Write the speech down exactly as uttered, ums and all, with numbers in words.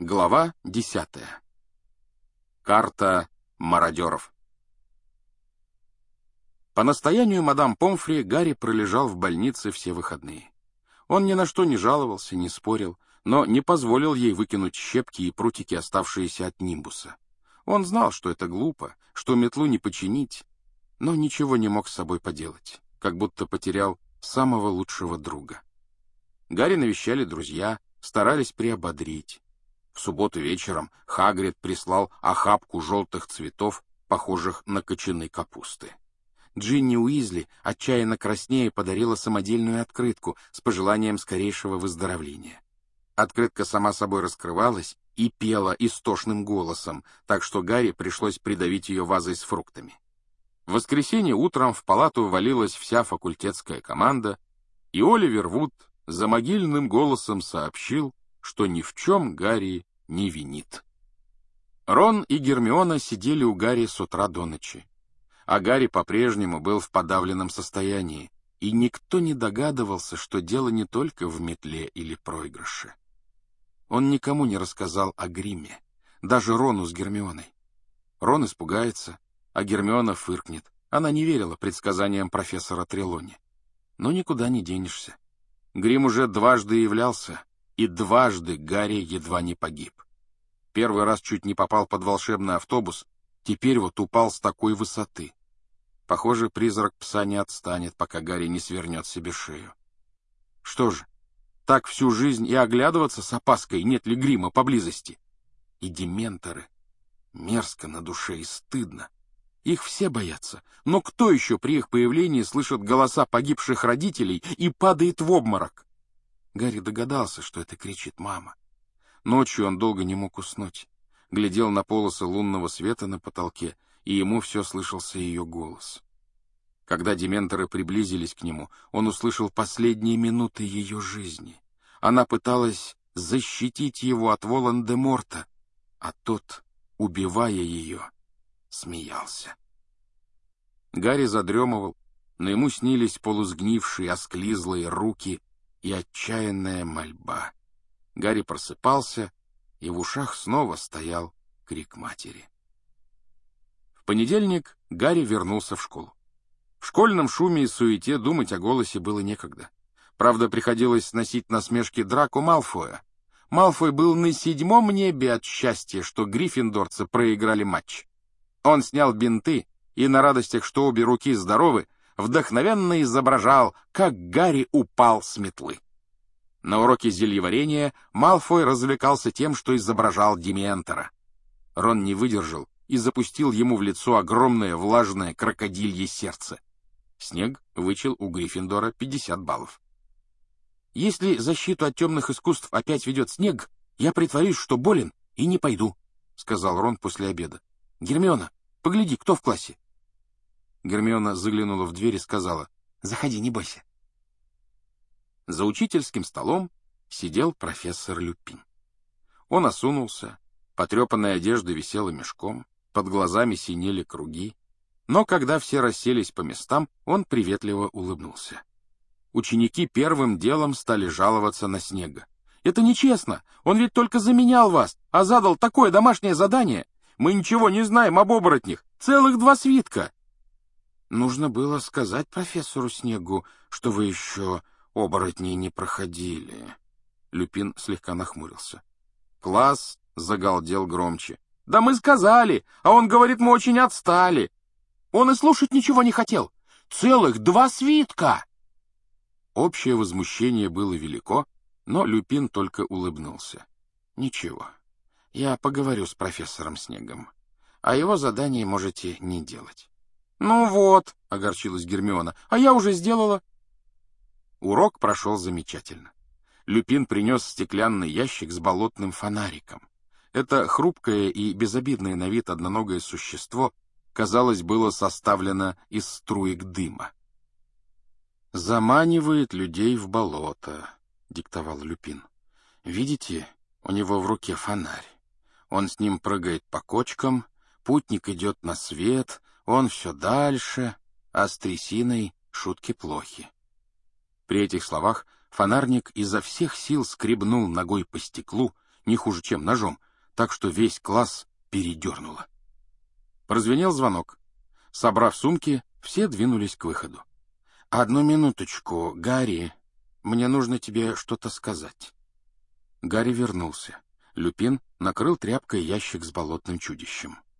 Глава десятая. Карта мародеров. По настоянию мадам Помфри Гарри пролежал в больнице все выходные. Он ни на что не жаловался, не спорил, но не позволил ей выкинуть щепки и прутики, оставшиеся от нимбуса. Он знал, что это глупо, что метлу не починить, но ничего не мог с собой поделать, как будто потерял самого лучшего друга. Гарри навещали друзья, старались приободрить. В субботу вечером Хагрид прислал охапку желтых цветов, похожих на кочаны капусты. Джинни Уизли, отчаянно краснея, подарила самодельную открытку с пожеланием скорейшего выздоровления. Открытка сама собой раскрывалась и пела истошным голосом, так что Гарри пришлось придавить ее вазой с фруктами. В воскресенье утром в палату ввалилась вся факультетская команда, и Оливер Вуд за могильным голосом сообщил, что ни в чем Гарри не винит. Рон и Гермиона сидели у Гарри с утра до ночи, а Гарри по-прежнему был в подавленном состоянии, и никто не догадывался, что дело не только в метле или проигрыше. Он никому не рассказал о гриме, даже Рону с Гермионой. Рон испугается, а Гермиона фыркнет. Она не верила предсказаниям профессора Трелони. Но никуда не денешься. Грим уже дважды являлся, и дважды Гарри едва не погиб. Первый раз чуть не попал под волшебный автобус, теперь вот упал с такой высоты. Похоже, призрак пса не отстанет, пока Гарри не свернет себе шею. Что же, так всю жизнь и оглядываться с опаской, нет ли грима поблизости? И дементоры. Мерзко на душе и стыдно. Их все боятся, но кто еще при их появлении слышит голоса погибших родителей и падает в обморок? Гарри догадался, что это кричит мама. Ночью он долго не мог уснуть. Глядел на полосы лунного света на потолке, и ему все слышался ее голос. Когда дементоры приблизились к нему, он услышал последние минуты ее жизни. Она пыталась защитить его от Волан-де-Морта, а тот, убивая ее, смеялся. Гарри задремывал, но ему снились полусгнившие, осклизлые руки и отчаянная мольба. Гарри просыпался, и в ушах снова стоял крик матери. В понедельник Гарри вернулся в школу. В школьном шуме и суете думать о голосе было некогда. Правда, приходилось сносить насмешки Драко Малфоя. Малфой был на седьмом небе от счастья, что гриффиндорцы проиграли матч. Он снял бинты и на радостях, что обе руки здоровы, вдохновенно изображал, как Гарри упал с метлы. На уроке зельеварения Малфой развлекался тем, что изображал дементора. Рон не выдержал и запустил ему в лицо огромное влажное крокодилье сердце. Снег вычел у Гриффиндора пятьдесят баллов. «Если защиту от темных искусств опять ведет Снег, я притворюсь, что болен, и не пойду», — сказал Рон после обеда. «Гермиона, погляди, кто в классе». Гермиона заглянула в дверь и сказала: «Заходи, не бойся». За учительским столом сидел профессор Люпин. Он осунулся, потрепанная одежда висела мешком, под глазами синели круги, но когда все расселись по местам, он приветливо улыбнулся. Ученики первым делом стали жаловаться на Снега. «Это нечестно, он ведь только заменял вас, а задал такое домашнее задание. Мы ничего не знаем об оборотнях, целых два свитка». «Нужно было сказать профессору Снегу, что вы еще оборотней не проходили». Люпин слегка нахмурился. Класс загалдел громче. «Да мы сказали, а он говорит, мы очень отстали. Он и слушать ничего не хотел. Целых два свитка!» Общее возмущение было велико, но Люпин только улыбнулся. «Ничего, я поговорю с профессором Снегом, а его задание можете не делать». «Ну вот», — огорчилась Гермиона, — «а я уже сделала». Урок прошел замечательно. Люпин принес стеклянный ящик с болотным фонариком. Это хрупкое и безобидное на вид одноногое существо, казалось, было составлено из струек дыма. «Заманивает людей в болото», — диктовал Люпин. «Видите, у него в руке фонарь. Он с ним прыгает по кочкам, путник идет на свет, он все дальше, а с трясиной шутки плохи». При этих словах фонарник изо всех сил скребнул ногой по стеклу, не хуже, чем ножом, так что весь класс передернуло. Прозвенел звонок. Собрав сумки, все двинулись к выходу. «Одну минуточку, Гарри, мне нужно тебе что-то сказать». Гарри вернулся. Люпин накрыл тряпкой ящик с болотным чудищем.